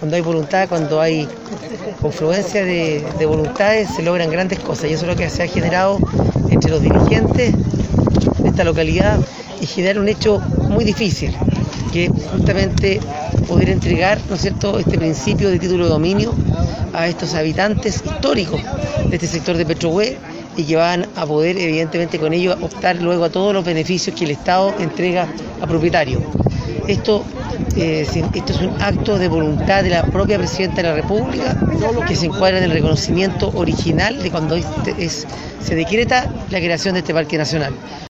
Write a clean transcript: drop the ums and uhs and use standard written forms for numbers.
Cuando hay voluntad, cuando hay confluencia de voluntades, se logran grandes cosas, y eso es lo que se ha generado entre los dirigentes de esta localidad y generar un hecho muy difícil, que es justamente poder entregar, ¿no es cierto?, este principio de título de dominio a estos habitantes históricos de este sector de Petrohue, y que van a poder, evidentemente, con ello optar luego a todos los beneficios que el Estado entrega a propietarios. Esto es un acto de voluntad de la propia Presidenta de la República, que se encuadra en el reconocimiento original de cuando se decreta la creación de este Parque Nacional.